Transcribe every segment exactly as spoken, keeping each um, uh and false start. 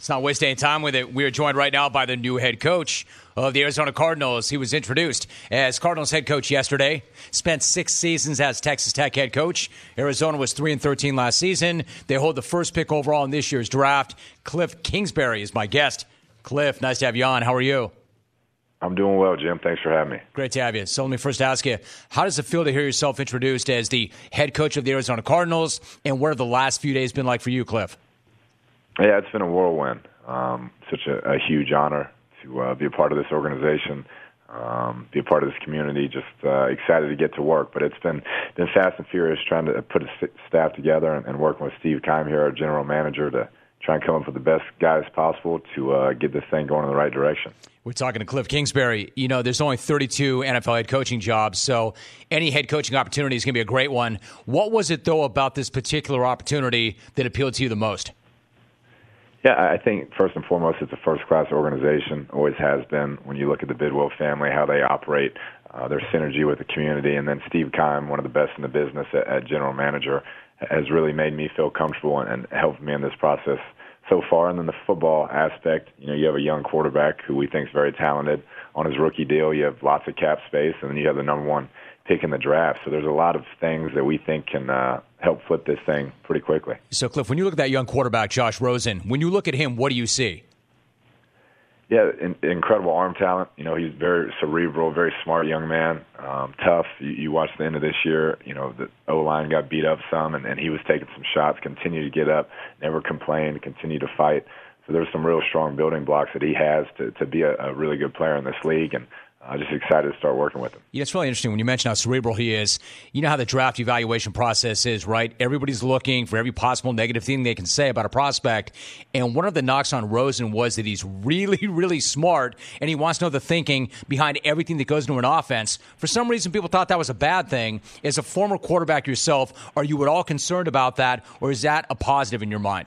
Let's not waste any time with it. We are joined right now by the new head coach of the Arizona Cardinals. He was introduced as Cardinals head coach yesterday. Spent six seasons as Texas Tech head coach. Arizona was three and thirteen last season. They hold the first pick overall in this year's draft. Cliff Kingsbury is my guest. Cliff, nice to have you on. How are you? I'm doing well, Jim. Thanks for having me. Great to have you. So let me first ask you, how does it feel to hear yourself introduced as the head coach of the Arizona Cardinals, and what have the last few days been like for you, Cliff? Yeah, it's been a whirlwind. Um, such a, a huge honor to uh, be a part of this organization, um, be a part of this community. Just uh, excited to get to work. But it's been been fast and furious trying to put a staff together and, and working with Steve Keim here, our general manager, to try and come up with the best guys possible to uh, get this thing going in the right direction. We're talking to Cliff Kingsbury. You know, there's only thirty-two N F L head coaching jobs, so any head coaching opportunity is going to be a great one. What was it, though, about this particular opportunity that appealed to you the most? Yeah, I think first and foremost, it's a first-class organization, always has been. When you look at the Bidwell family, how they operate, uh, their synergy with the community, and then Steve Keim, one of the best in the business at, at general manager, has really made me feel comfortable and, and helped me in this process so far. And then the football aspect, you know, you have a young quarterback who we think is very talented on his rookie deal. You have lots of cap space, and then you have the number one pick in the draft. So there's a lot of things that we think can uh, help flip this thing pretty quickly. So, Cliff, when you look at that young quarterback, Josh Rosen, when you look at him, what do you see? Yeah, in, incredible arm talent. You know, he's very cerebral, very smart young man, um, tough. You, you watch the end of this year, you know, the O-line got beat up some, and, and he was taking some shots, continued to get up, never complained, continued to fight. So there's some real strong building blocks that he has to, to be a, a really good player in this league, and I'm just excited to start working with him. Yeah, it's really interesting when you mention how cerebral he is. You know how the draft evaluation process is, right? Everybody's looking for every possible negative thing they can say about a prospect. And one of the knocks on Rosen was that he's really, really smart, and he wants to know the thinking behind everything that goes into an offense. For some reason, people thought that was a bad thing. As a former quarterback yourself, are you at all concerned about that, or is that a positive in your mind?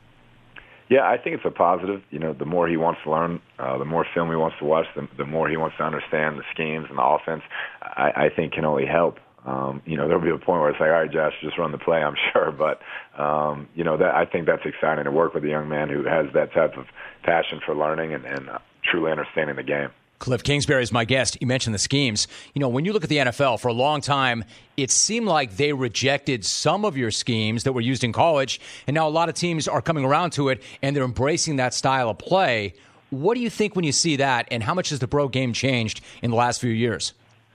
Yeah, I think it's a positive. You know, the more he wants to learn, uh, the more film he wants to watch, the, the more he wants to understand the schemes and the offense, I, I think can only help. Um, you know, there'll be a point where it's like, all right, Josh, just run the play, I'm sure. But, um, you know, that I think that's exciting to work with a young man who has that type of passion for learning and, and uh, truly understanding the game. Cliff Kingsbury is my guest. You mentioned the schemes. You know, when you look at the N F L, for a long time, it seemed like they rejected some of your schemes that were used in college, and now a lot of teams are coming around to it, and they're embracing that style of play. What do you think when you see that, and how much has the pro game changed in the last few years?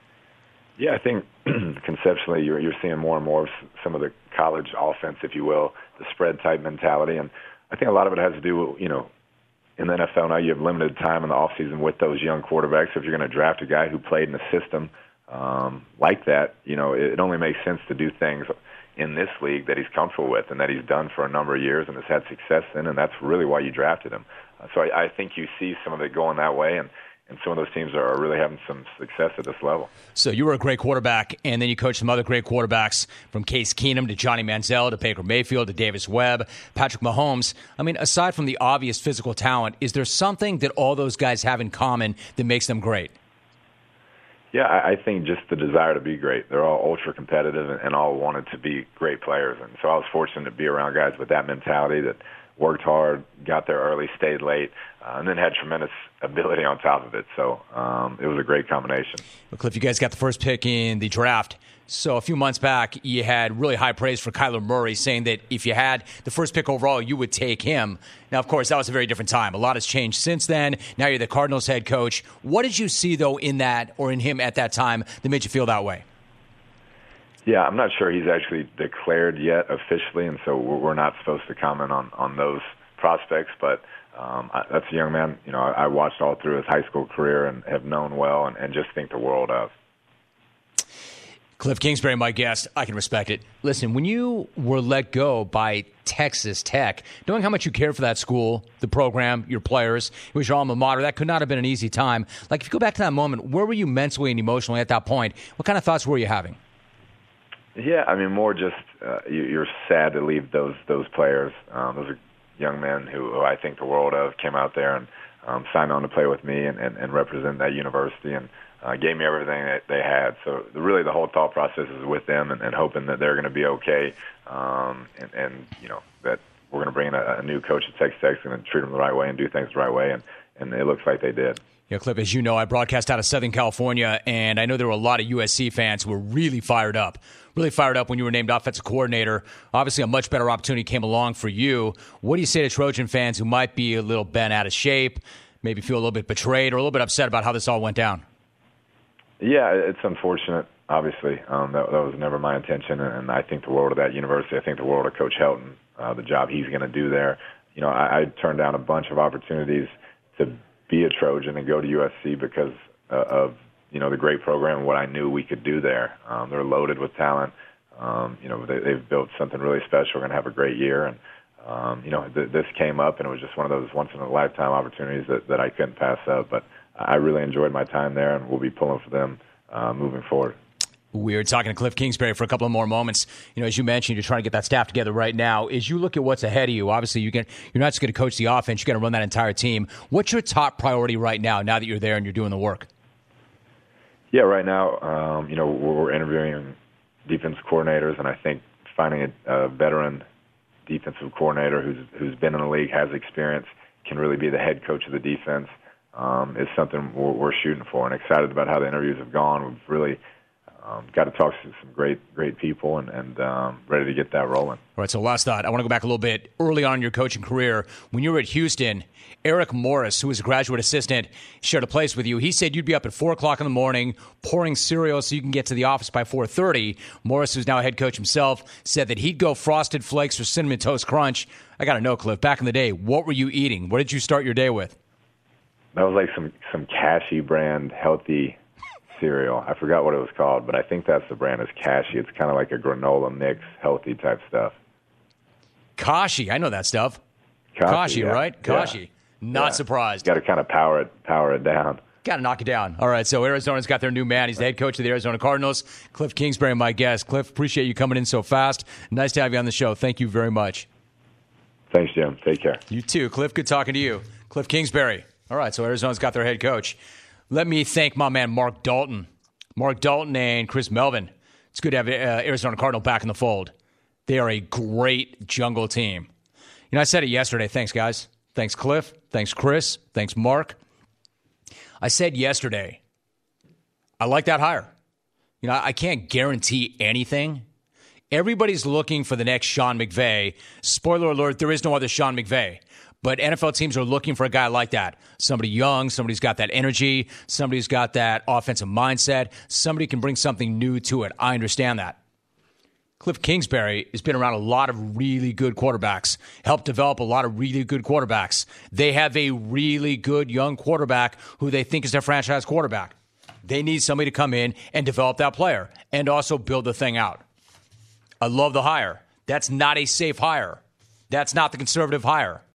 Yeah, I think conceptually you're, you're seeing more and more of some of the college offense, if you will, the spread-type mentality, and I think a lot of it has to do with, you know, in the N F L now you have limited time in the offseason with those young quarterbacks. So if you're going to draft a guy who played in a system um, like that, you know, it, it only makes sense to do things in this league that he's comfortable with and that he's done for a number of years and has had success in, and that's really why you drafted him. Uh, so I, I think you see some of it going that way, and And some of those teams are really having some success at this level. So you were a great quarterback, and then you coached some other great quarterbacks, from Case Keenum to Johnny Manziel to Baker Mayfield to Davis Webb, Patrick Mahomes. I mean, aside from the obvious physical talent, is there something that all those guys have in common that makes them great? Yeah, I think just the desire to be great. They're all ultra competitive and all wanted to be great players. And so I was fortunate to be around guys with that mentality that worked hard, got there early, stayed late, uh, and then had tremendous ability on top of it. So um, it was a great combination. Well, Cliff, you guys got the first pick in the draft. So a few months back, you had really high praise for Kyler Murray, saying that if you had the first pick overall, you would take him. Now, of course, that was a very different time. A lot has changed since then. Now you're the Cardinals head coach. What did you see, though, in that or in him at that time that made you feel that way? Yeah, I'm not sure he's actually declared yet officially, and so we're not supposed to comment on, on those prospects. But um, I, that's a young man, you know, I, I watched all through his high school career and have known well and, and just think the world of. Cliff Kingsbury, my guest. I can respect it. Listen, when you were let go by Texas Tech, knowing how much you cared for that school, the program, your players, it was your alma mater, that could not have been an easy time. Like, if you go back to that moment, where were you mentally and emotionally at that point? What kind of thoughts were you having? Yeah, I mean, more just uh, you, you're sad to leave those those players. Um, those are young men who, who I think the world of, came out there and um, signed on to play with me and, and, and represent that university and uh, gave me everything that they had. So the, really the whole thought process is with them and, and hoping that they're going to be okay um, and, and, you know, that we're going to bring in a, a new coach at Texas Tech and treat them the right way and do things the right way, and, and it looks like they did. Yeah, Cliff, as you know, I broadcast out of Southern California, and I know there were a lot of U S C fans who were really fired up, really fired up when you were named offensive coordinator. Obviously, a much better opportunity came along for you. What do you say to Trojan fans who might be a little bent out of shape, maybe feel a little bit betrayed or a little bit upset about how this all went down? Yeah, it's unfortunate, obviously. Um, that, that was never my intention, and I think the world of that university. I think the world of Coach Helton, uh, the job he's going to do there. You know, I, I turned down a bunch of opportunities to be a Trojan and go to U S C because uh, of, you know, the great program and what I knew we could do there. Um, they're loaded with talent. Um, you know, they, they've built something really special. We're going to have a great year. And, um, you know, th- this came up, and it was just one of those once-in-a-lifetime opportunities that, that I couldn't pass up. But I really enjoyed my time there, and we'll be pulling for them uh, moving forward. We're talking to Cliff Kingsbury for a couple of more moments. You know, as you mentioned, you're trying to get that staff together right now. As you look at what's ahead of you, obviously you can, you're not just going to coach the offense, you're going to run that entire team. What's your top priority right now, now that you're there and you're doing the work? Yeah, right now, um, you know, we're, we're interviewing defensive coordinators, and I think finding a, a veteran defensive coordinator who's who's been in the league, has experience, can really be the head coach of the defense um, is something we're, we're shooting for, and excited about how the interviews have gone. We've really Um, got to talk to some great, great people, and, and um, ready to get that rolling. All right, so last thought. I want to go back a little bit early on in your coaching career. When you were at Houston, Eric Morris, who was a graduate assistant, shared a place with you. He said you'd be up at four o'clock in the morning pouring cereal so you can get to the office by four thirty. Morris, who's now a head coach himself, said that he'd go Frosted Flakes or Cinnamon Toast Crunch. I got to know, Cliff, back in the day, what were you eating? What did you start your day with? That was like some, some Kashi brand healthy cereal. I forgot what it was called, but I think that's the brand is Kashi. It's kind of like a granola mix, healthy type stuff. Kashi, I know that stuff. Kashi, Kashi, yeah. right? Kashi. Yeah. Not yeah. surprised. Got to kind of power it, power it down. Got to knock it down. All right, so Arizona's got their new man. He's the head coach of the Arizona Cardinals. Cliff Kingsbury, my guest. Cliff, appreciate you coming in so fast. Nice to have you on the show. Thank you very much. Thanks, Jim. Take care. You too. Cliff, good talking to you. Cliff Kingsbury. All right, so Arizona's got their head coach. Let me thank my man Mark Dalton. Mark Dalton and Chris Melvin. It's good to have uh, Arizona Cardinal back in the fold. They are a great jungle team. You know, I said it yesterday. Thanks, guys. Thanks, Cliff. Thanks, Chris. Thanks, Mark. I said yesterday, I like that hire. You know, I can't guarantee anything. Everybody's looking for the next Sean McVay. Spoiler alert, there is no other Sean McVay. But N F L teams are looking for a guy like that. Somebody young, somebody who's got that energy, somebody who's got that offensive mindset, somebody who can bring something new to it. I understand that. Cliff Kingsbury has been around a lot of really good quarterbacks, helped develop a lot of really good quarterbacks. They have a really good young quarterback who they think is their franchise quarterback. They need somebody to come in and develop that player and also build the thing out. I love the hire. That's not a safe hire. That's not the conservative hire.